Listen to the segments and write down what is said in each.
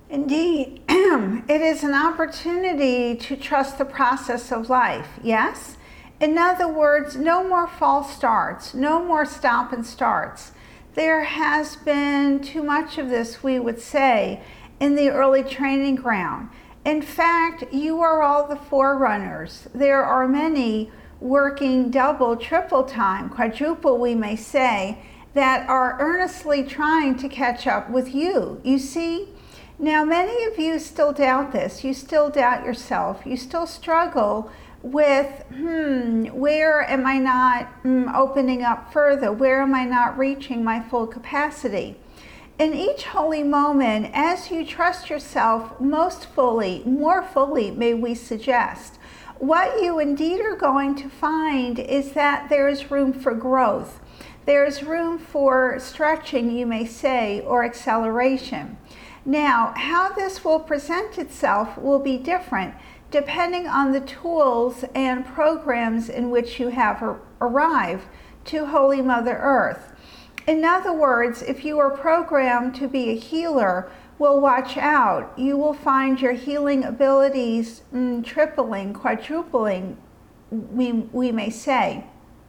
Indeed, it is an opportunity to trust the process of life, yes? In other words, no more false starts, no more stop and starts. There has been too much of this, we would say, in the early training ground. In fact, you are all the forerunners. There are many working double, triple time, quadruple, we may say, that are earnestly trying to catch up with you. You see? Now, many of you still doubt this. You still doubt yourself. You still struggle with, where am I not opening up further? Where am I not reaching my full capacity? In each holy moment, as you trust yourself most fully, more fully, may we suggest, what you indeed are going to find is that there is room for growth. There is room for stretching, you may say, or acceleration. Now, how this will present itself will be different depending on the tools and programs in which you have arrived to Holy Mother Earth. In other words, if you are programmed to be a healer, well, watch out. You will find your healing abilities tripling, quadrupling, we may say.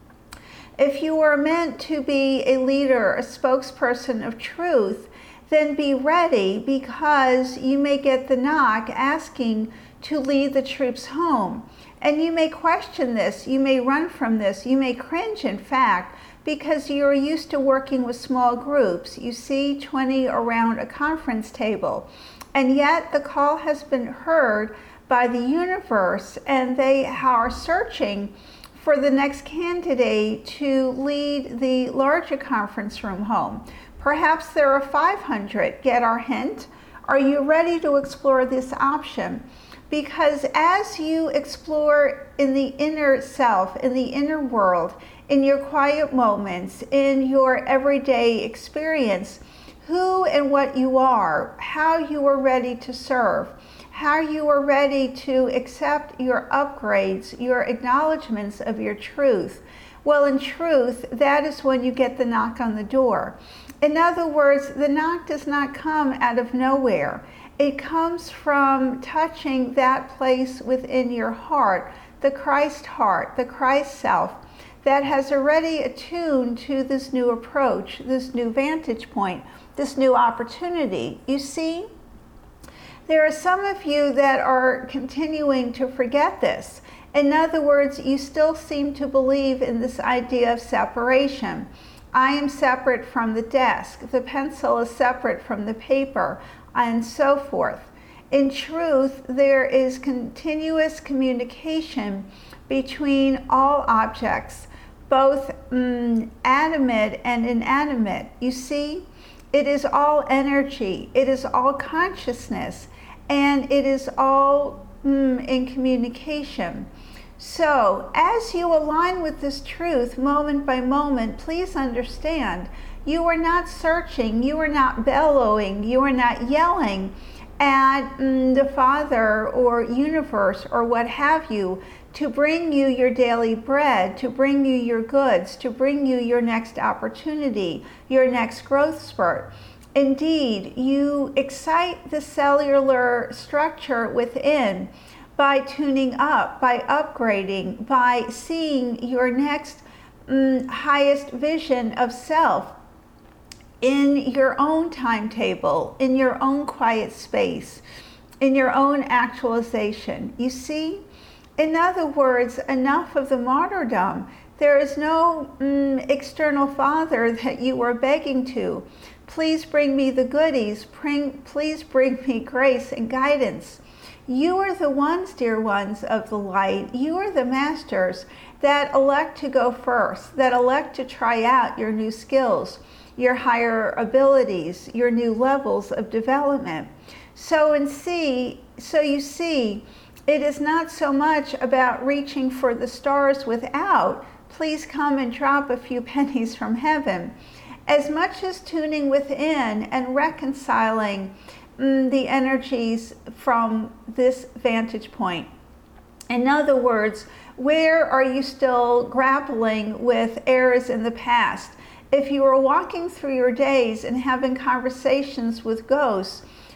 If you are meant to be a leader, a spokesperson of truth, then be ready, because you may get the knock asking to lead the troops home. And you may question this, you may run from this, you may cringe, in fact, because you're used to working with small groups. You see 20 around a conference table. And yet the call has been heard by the universe, and they are searching for the next candidate to lead the larger conference room home. Perhaps there are 500. Get our hint? Are you ready to explore this option? Because as you explore in the inner self, in the inner world, in your quiet moments, in your everyday experience, who and what you are, how you are ready to serve, how you are ready to accept your upgrades, your acknowledgments of your truth. Well, in truth, that is when you get the knock on the door. In other words, the knock does not come out of nowhere. It comes from touching that place within your heart, the Christ self, that has already attuned to this new approach, this new vantage point, this new opportunity. You see, there are some of you that are continuing to forget this. In other words, you still seem to believe in this idea of separation. I am separate from the desk, the pencil is separate from the paper, and so forth. In truth, there is continuous communication between all objects, both animate and inanimate. You see, it is all energy, it is all consciousness, and it is all in communication. So, as you align with this truth moment by moment, please understand, you are not searching, you are not bellowing, you are not yelling at the Father or universe or what have you to bring you your daily bread, to bring you your goods, to bring you your next opportunity, your next growth spurt. Indeed, you excite the cellular structure within by tuning up, by upgrading, by seeing your next highest vision of self in your own timetable, in your own quiet space, in your own actualization. You see? In other words, enough of the martyrdom. There is no external father that you are begging to. Please bring me the goodies. Please bring me grace and guidance. You are the ones, dear ones of the light. You are the masters that elect to go first, that elect to try out your new skills, your higher abilities, your new levels of development. So you see, it is not so much about reaching for the stars without, please come and drop a few pennies from heaven, as much as tuning within and reconciling the energies from this vantage point. In other words, where are you still grappling with errors in the past? If you are walking through your days and having conversations with ghosts,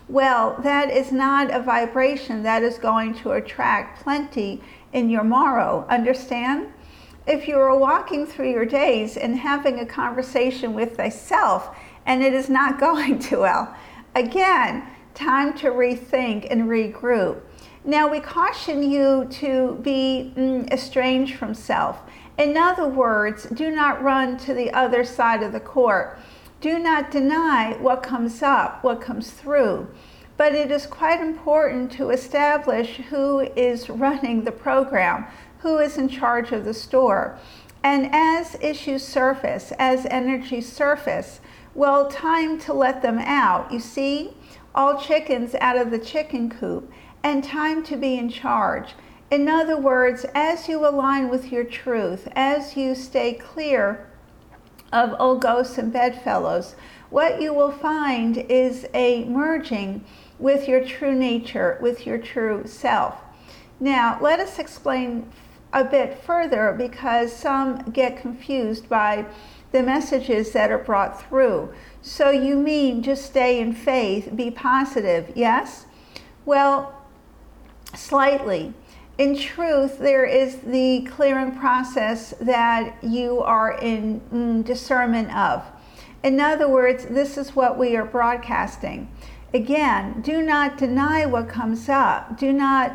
Well, that is not a vibration that is going to attract plenty in your morrow. Understand? If you are walking through your days and having a conversation with thyself and it is not going too well, again, time to rethink and regroup. Now, we caution you to be estranged from self. In other words, do not run to the other side of the court. Do not deny what comes up, what comes through. But it is quite important to establish who is running the program, who is in charge of the store. And as issues surface, as energies surface, well, time to let them out. You see, all chickens out of the chicken coop, and time to be in charge. In other words, as you align with your truth, as you stay clear of old ghosts and bedfellows, what you will find is a merging with your true nature, with your true self. Now, let us explain a bit further, because some get confused by the messages that are brought through. So you mean just stay in faith, be positive, yes? Well, slightly. In truth, there is the clearing process that you are in discernment of. In other words, this is what we are broadcasting. Again, do not deny what comes up. Do not,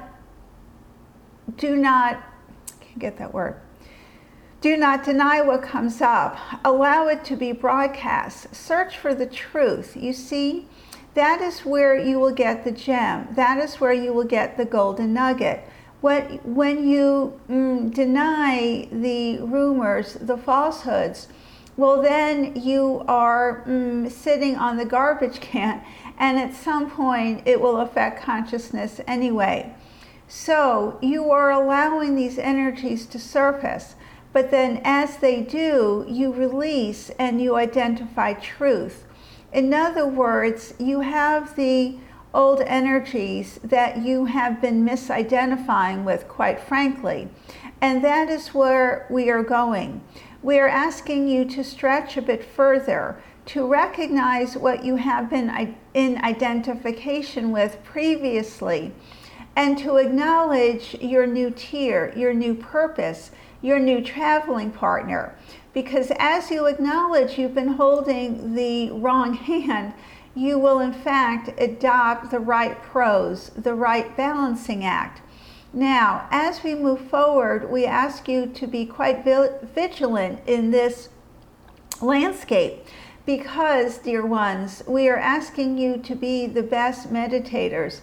I can't get that word. Do not deny what comes up. Allow it to be broadcast. Search for the truth. You see, that is where you will get the gem. That is where you will get the golden nugget. When you deny the rumors, the falsehoods, well, then you are sitting on the garbage can, and at some point it will affect consciousness anyway. So you are allowing these energies to surface, but then as they do, you release and you identify truth. In other words, you have the old energies that you have been misidentifying with, quite frankly, and that is where we are going. We are asking you to stretch a bit further, to recognize what you have been in identification with previously, and to acknowledge your new tier, your new purpose, your new traveling partner. Because as you acknowledge you've been holding the wrong hand, you will in fact adopt the right pros, the right balancing act. Now, as we move forward, we ask you to be quite vigilant in this landscape, because, dear ones, we are asking you to be the best meditators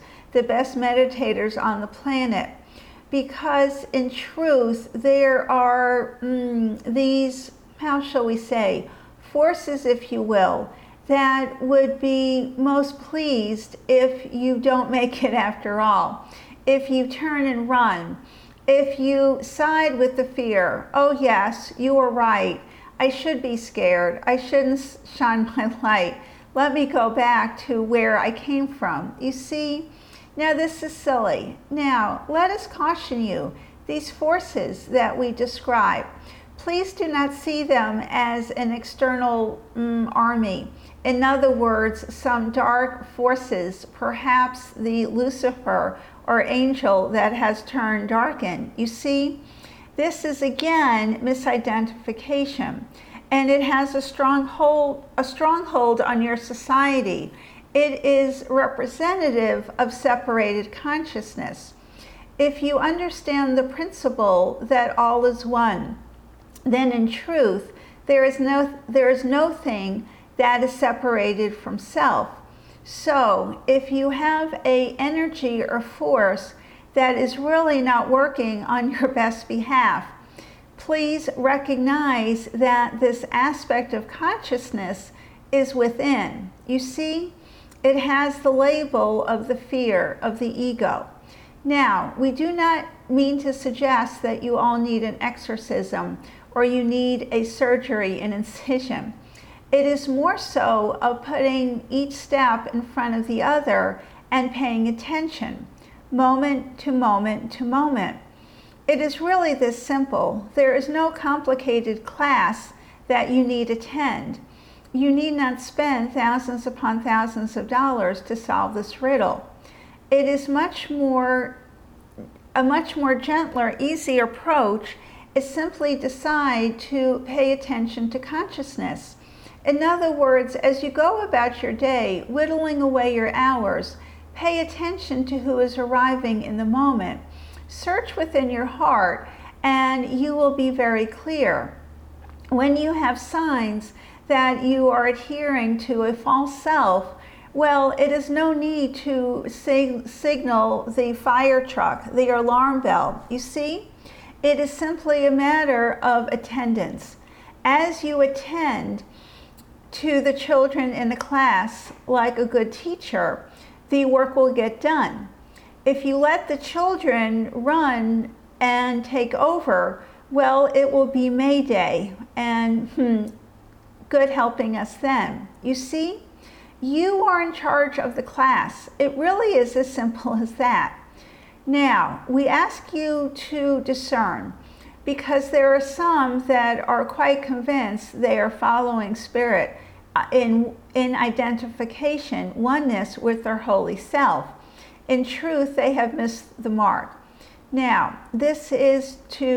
on the planet. Because in truth, there are these, how shall we say, forces, if you will, that would be most pleased if you don't make it after all. If you turn and run, if you side with the fear, oh yes, you are right, I should be scared, I shouldn't shine my light, let me go back to where I came from. You see, now this is silly. Now, let us caution you, these forces that we describe, please do not see them as an external army. In other words, some dark forces, perhaps the Lucifer or angel that has turned darkened. You see, this is again misidentification, and it has a stronghold on your society. It is representative of separated consciousness. If you understand the principle that all is one, then in truth, there is no thing that is separated from self. So if you have an energy or force that is really not working on your best behalf, please recognize that this aspect of consciousness is within. You see, it has the label of the fear of the ego. Now, we do not mean to suggest that you all need an exorcism or you need a surgery, an incision. It is more so of putting each step in front of the other and paying attention, moment to moment to moment. It is really this simple. There is no complicated class that you need attend. you need not spend thousands upon thousands of dollars to solve this riddle. It is a much more gentler, easy approach is simply decide to pay attention to consciousness. In other words, as you go about your day, whittling away your hours, pay attention to who is arriving in the moment. Search within your heart, and you will be very clear. When you have signs that you are adhering to a false self, well, it is no need to signal the fire truck, the alarm bell. You see, it is simply a matter of attendance. As you attend to the children in the class like a good teacher, the work will get done. If you let the children run and take over, well, it will be Mayday, and good helping us then. You see, you are in charge of the class. It really is as simple as that. Now, we ask you to discern, because there are some that are quite convinced they are following Spirit in identification, oneness with their holy self. In truth, they have missed the mark. Now, this is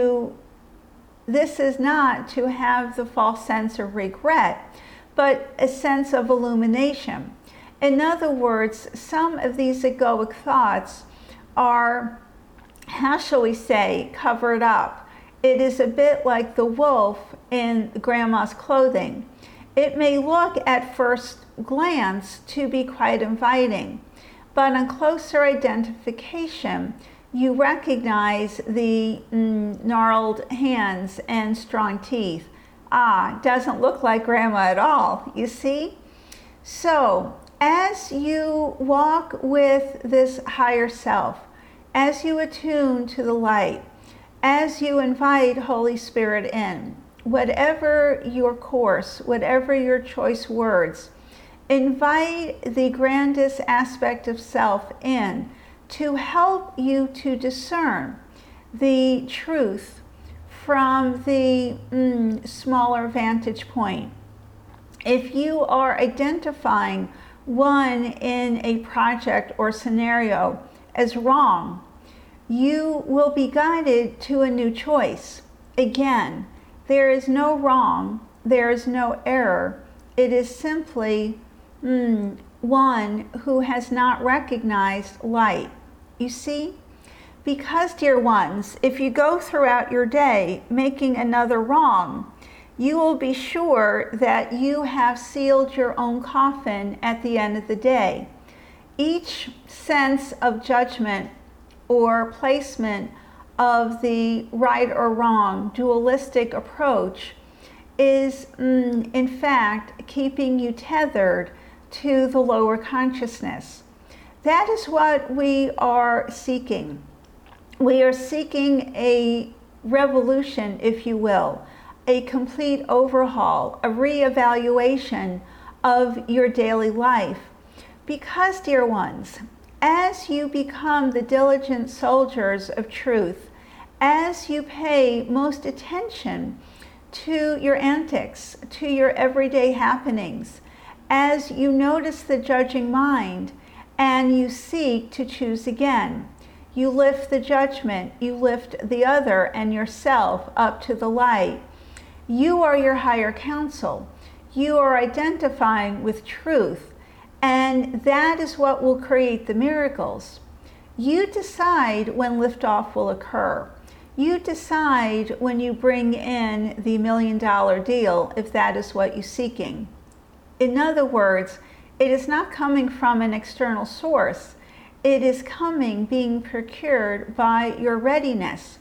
not to have the false sense of regret, but a sense of illumination. In other words, some of these egoic thoughts are, how shall we say, covered up. It is a bit like the wolf in grandma's clothing. It may look at first glance to be quite inviting, but on closer identification, you recognize the gnarled hands and strong teeth. Doesn't look like grandma at all, you see? So, as you walk with this higher self, as you attune to the light, as you invite Holy Spirit in, whatever your course, whatever your choice words, invite the grandest aspect of self in to help you to discern the truth from the smaller vantage point. If you are identifying one in a project or scenario as wrong, you will be guided to a new choice. Again, there is no wrong, there is no error. It is simply one who has not recognized light. You see? Because, dear ones, if you go throughout your day making another wrong, you will be sure that you have sealed your own coffin at the end of the day. Each sense of judgment or placement of the right or wrong dualistic approach is in fact keeping you tethered to the lower consciousness. That is what we are seeking. We are seeking a revolution, if you will, a complete overhaul, a reevaluation of your daily life. Because, dear ones, as you become the diligent soldiers of truth, as you pay most attention to your antics, to your everyday happenings, as you notice the judging mind and you seek to choose again, you lift the judgment, you lift the other and yourself up to the light. You are your higher counsel. You are identifying with truth, and that is what will create the miracles. You decide when liftoff will occur. You decide when you bring in the $1 million deal, if that is what you're seeking. In other words, it is not coming from an external source. It is being procured by your readiness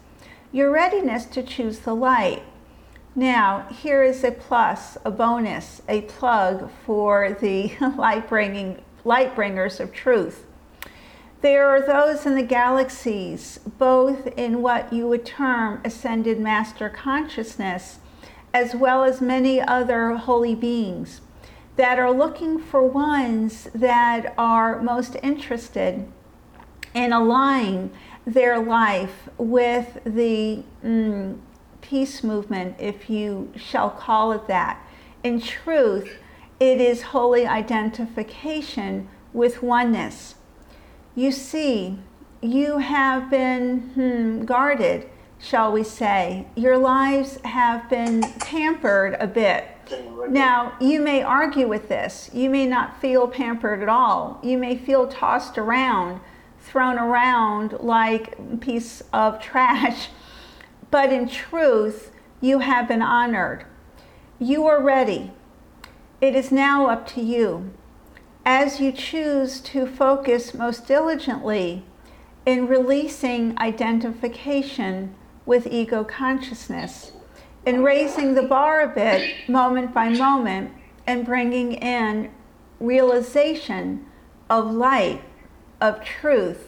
to choose the light. Now, here is a plus, a bonus, a plug for the light bringers of truth. There are those in the galaxies, both in what you would term ascended master consciousness, as well as many other holy beings, that are looking for ones that are most interested in aligning their life with the peace movement, if you shall call it that. In truth, It is holy identification with oneness. You see, you have been guarded, shall we say. Your lives have been pampered a bit. Now, you may argue with this. You may not feel pampered at all. You may feel tossed around, thrown around like a piece of trash. But in truth, you have been honored. You are ready. It is now up to you. As you choose to focus most diligently in releasing identification with ego consciousness, in raising the bar a bit moment by moment, and bringing in realization of light, of truth,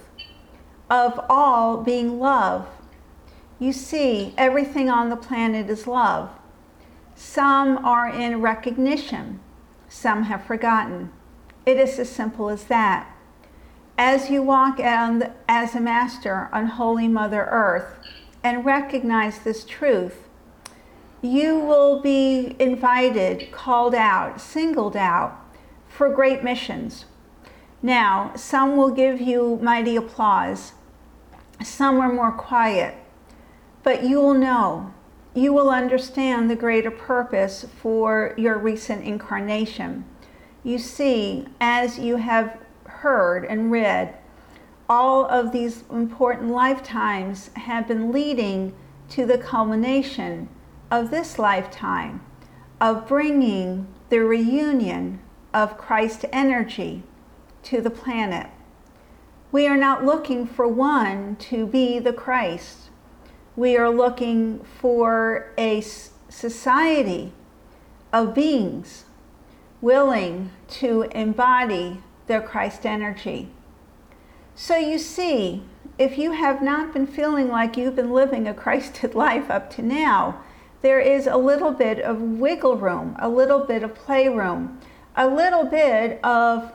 of all being love. You see, everything on the planet is love. Some are in recognition, some have forgotten. It is as simple as that. As you walk as a master on Holy Mother Earth and recognize this truth, you will be invited, called out, singled out for great missions. Now, some will give you mighty applause. Some are more quiet. But you will know, you will understand the greater purpose for your recent incarnation. You see, as you have heard and read, all of these important lifetimes have been leading to the culmination of this lifetime of bringing the reunion of Christ energy to the planet. We are not looking for one to be the Christ. We are looking for a society of beings willing to embody their Christ energy. So you see, if you have not been feeling like you've been living a Christed life up to now, there is a little bit of wiggle room, a little bit of playroom, a little bit of,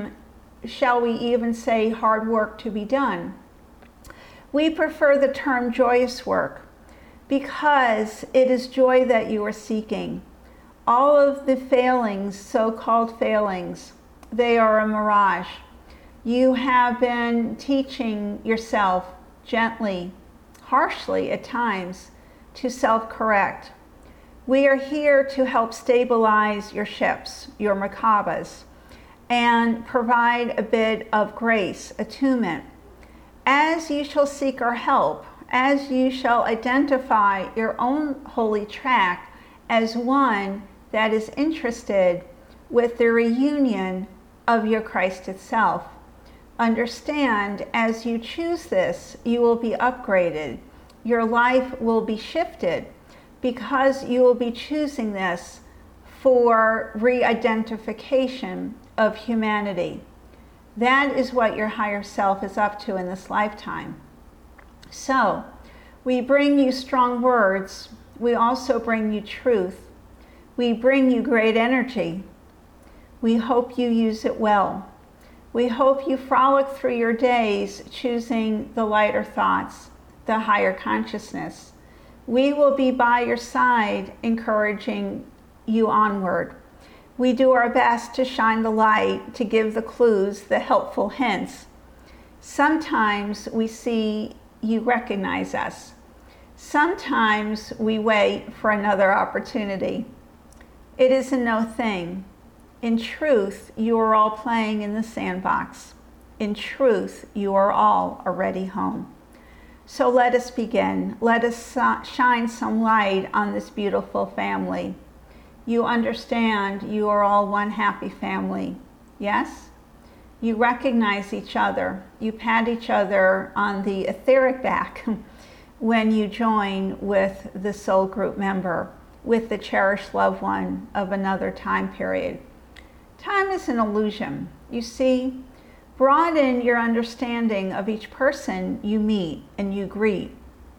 shall we even say, hard work to be done. We prefer the term joyous work because it is joy that you are seeking. All of the failings, so-called failings, they are a mirage. You have been teaching yourself gently, harshly at times, to self-correct. We are here to help stabilize your ships, your Merkabas, and provide a bit of grace, attunement. As you shall seek our help, as you shall identify your own holy track as one that is interested with the reunion of your Christ itself. Understand, as you choose this, you will be upgraded. Your life will be shifted because you will be choosing this for re-identification of humanity. That is what your higher self is up to in this lifetime. So, we bring you strong words. We also bring you truth. We bring you great energy. We hope you use it well. We hope you frolic through your days choosing the lighter thoughts, the higher consciousness. We will be by your side, encouraging you onward. We do our best to shine the light, to give the clues, the helpful hints. Sometimes we see you recognize us. Sometimes we wait for another opportunity. It is a no thing. In truth, you are all playing in the sandbox. In truth, you are all already home. So let us begin. Let us shine some light on this beautiful family. You understand you are all one happy family. Yes? You recognize each other. You pat each other on the etheric back when you join with the soul group member, with the cherished loved one of another time period. Time is an illusion. You see, broaden your understanding of each person you meet and you greet.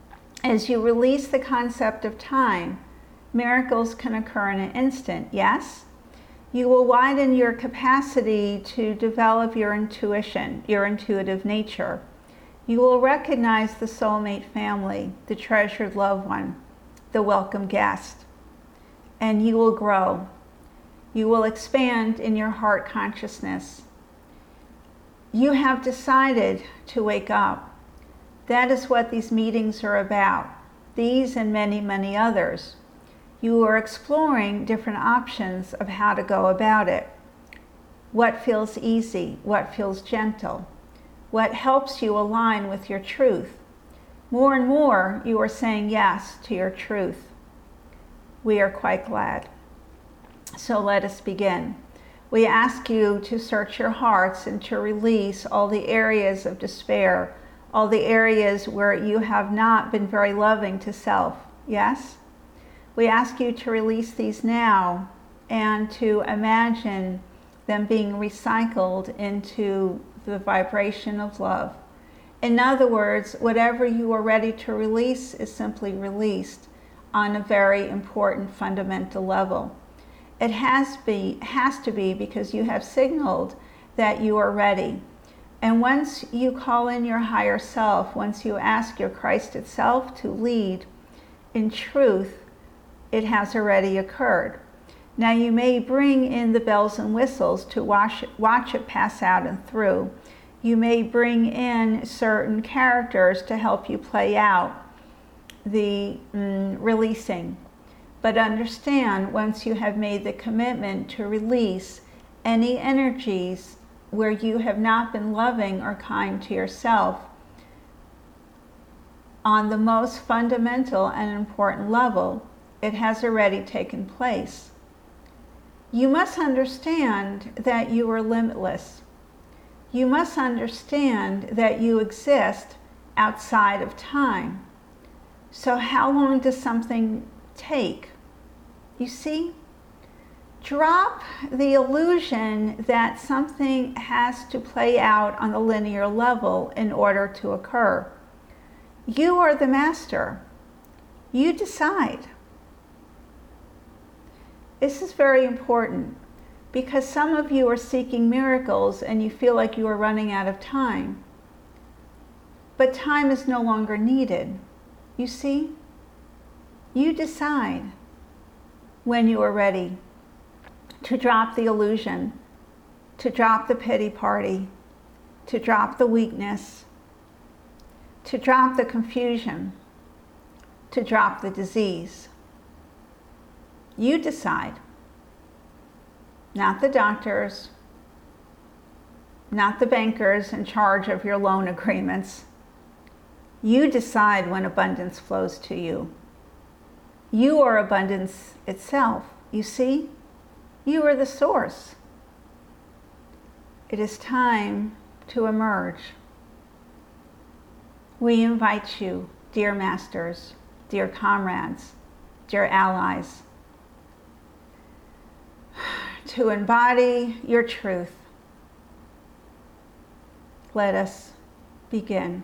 As you release the concept of time, miracles can occur in an instant, yes? You will widen your capacity to develop your intuition, your intuitive nature. You will recognize the soulmate family, the treasured loved one, the welcome guest, and you will grow. You will expand in your heart consciousness. You have decided to wake up. That is what these meetings are about. These and many, many others. You are exploring different options of how to go about it. What feels easy? What feels gentle? What helps you align with your truth? More and more, you are saying yes to your truth. We are quite glad. So let us begin. We ask you to search your hearts and to release all the areas of despair, all the areas where you have not been very loving to self. Yes? We ask you to release these now and to imagine them being recycled into the vibration of love. In other words, whatever you are ready to release is simply released on a very important fundamental level. It has to be because you have signaled that you are ready. And once you call in your higher self, once you ask your Christ itself to lead in truth, it has already occurred. Now you may bring in the bells and whistles to watch it pass out and through. You may bring in certain characters to help you play out the releasing. But understand, once you have made the commitment to release any energies where you have not been loving or kind to yourself, on the most fundamental and important level, it has already taken place. You must understand that you are limitless. You must understand that you exist outside of time. So how long does something take? You see? Drop the illusion that something has to play out on a linear level in order to occur. You are the master. You decide. This is very important because some of you are seeking miracles and you feel like you are running out of time. But time is no longer needed. You see? You decide when you are ready to drop the illusion, to drop the pity party, to drop the weakness, to drop the confusion, to drop the disease. You decide. Not the doctors, not the bankers in charge of your loan agreements. You decide when abundance flows to you. You are abundance itself. You see? You are the source. It is time to emerge. We invite you, dear masters, dear comrades, dear allies, to embody your truth. Let us begin.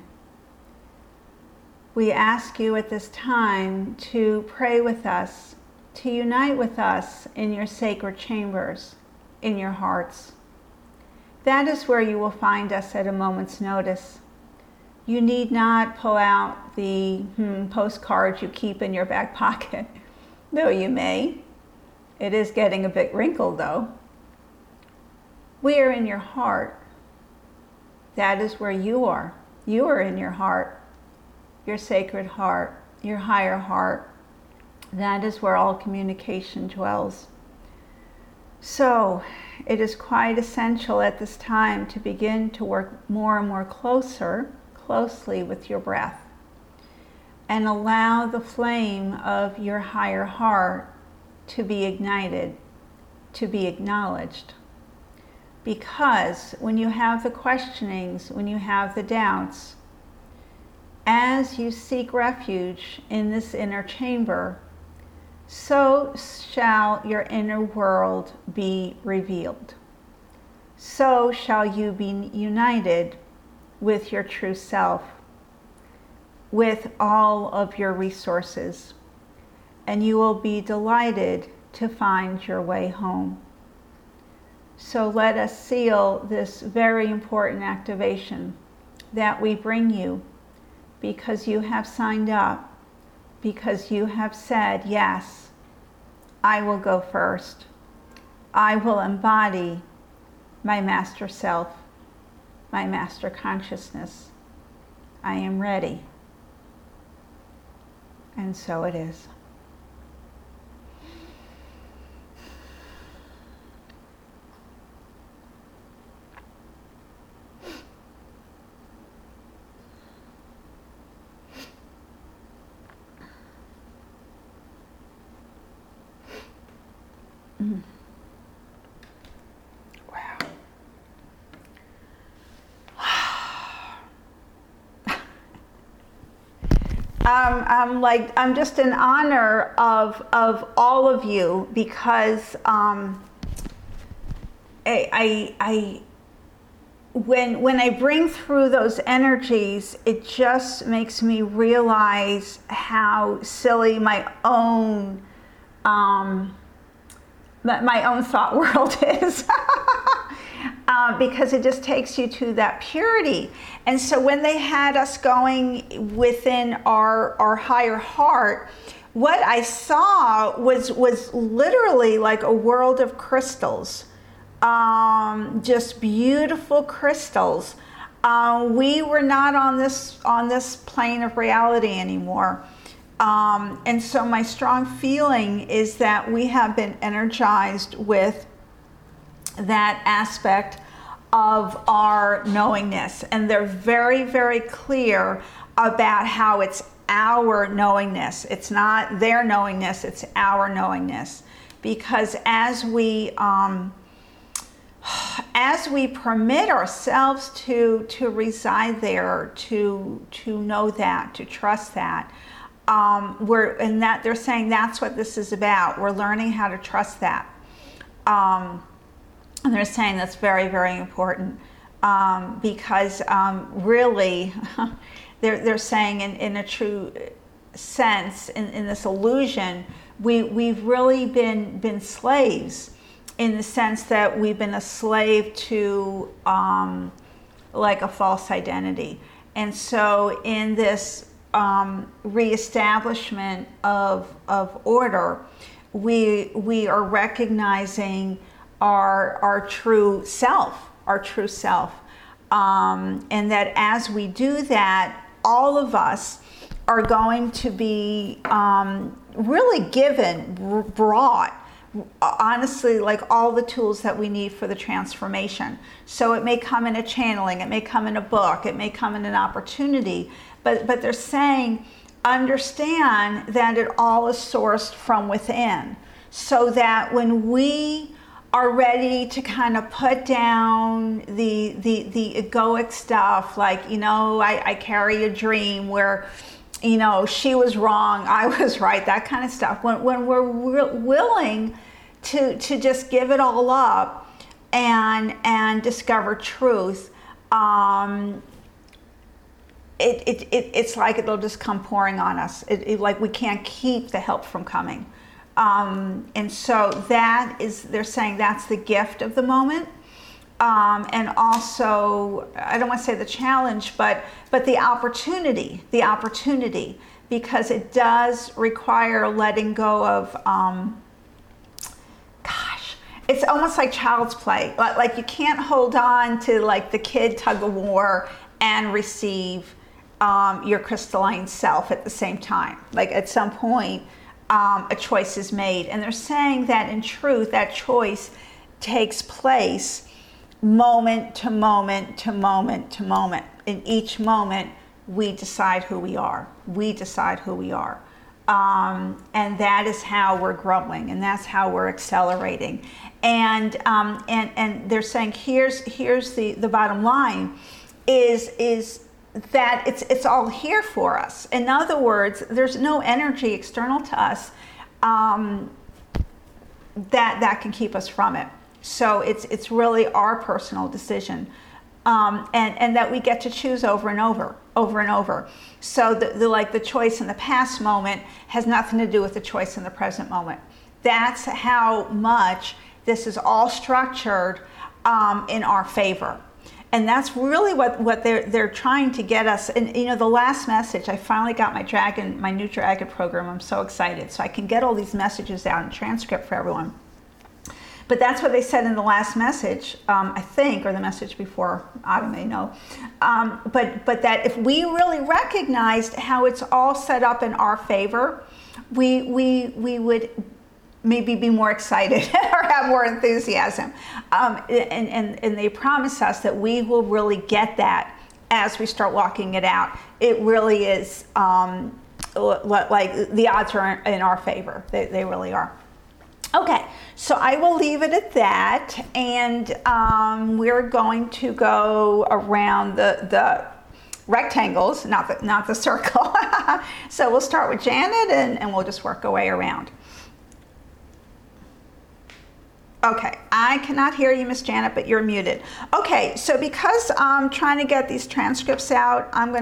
We ask you at this time to pray with us, to unite with us in your sacred chambers, in your hearts. That is where you will find us at a moment's notice. You need not pull out the postcards you keep in your back pocket, though you may. It is getting a bit wrinkled, though. We are in your heart. That is where you are. You are in your heart, your sacred heart, your higher heart. That is where all communication dwells. So, it is quite essential at this time to begin to work more and more closely with your breath, and allow the flame of your higher heart to be ignited, to be acknowledged. Because when you have the questionings, when you have the doubts, as you seek refuge in this inner chamber, so shall your inner world be revealed. So shall you be united with your true self, with all of your resources, and you will be delighted to find your way home. So let us seal this very important activation that we bring you because you have signed up, because you have said, yes, I will go first. I will embody my master self, my master consciousness. I am ready. And so it is. Wow. I'm just in honor of all of you, because when I bring through those energies, it just makes me realize how silly my own thought world is. Because it just takes you to that purity. And so when they had us going within our higher heart, what I saw was literally like a world of crystals, just beautiful crystals. We were not on this plane of reality anymore. And so my strong feeling is that we have been energized with that aspect of our knowingness, and they're very, very clear about how it's our knowingness. It's not their knowingness, it's our knowingness. Because as we permit ourselves to reside there, to know that, to trust that, they're saying that's what this is about. We're learning how to trust that. And they're saying that's very, very important, because really, they're saying in a true sense, in this illusion, we've really been slaves, in the sense that we've been a slave to like a false identity. And so in this reestablishment of order, we are recognizing our true self, and that as we do that, all of us are going to be really brought, honestly, like all the tools that we need for the transformation. So it may come in a channeling, it may come in a book, it may come in an opportunity, but they're saying, understand that it all is sourced from within, so that when we are ready to kind of put down the egoic stuff, like, I carry a dream where, she was wrong, I was right, that kind of stuff. When we're willing to just give it all up and discover truth, it's like it'll just come pouring on us. Like we can't keep the help from coming. And so they're saying that's the gift of the moment. And also, I don't want to say the challenge, but the opportunity, because it does require letting go of, it's almost like child's play. Like you can't hold on to like the kid tug of war and receive your crystalline self at the same time. Like at some point, a choice is made, and they're saying that in truth, that choice takes place moment to moment to moment to moment. In each moment, we decide who we are. And that is how we're growing, and that's how we're accelerating. And they're saying here's the bottom line is that it's all here for us. In other words, there's no energy external to us that can keep us from it. So it's really our personal decision, and that we get to choose over and over. So the choice in the past moment has nothing to do with the choice in the present moment. That's how much this is all structured in our favor. And that's really what they're trying to get us. And the last message, I finally got my new dragon program. I'm so excited. So I can get all these messages out in transcript for everyone. But that's what they said in the last message, I think, or the message before, I may know. But that if we really recognized how it's all set up in our favor, we would maybe be more excited or have more enthusiasm. And they promise us that we will really get that as we start walking it out. It really is like the odds are in our favor. They really are. Okay, so I will leave it at that, and we're going to go around the rectangles, not the circle. So we'll start with Janet, and we'll just work our way around. Okay, I cannot hear you, Miss Janet, but you're muted. Okay, so because I'm trying to get these transcripts out, I'm going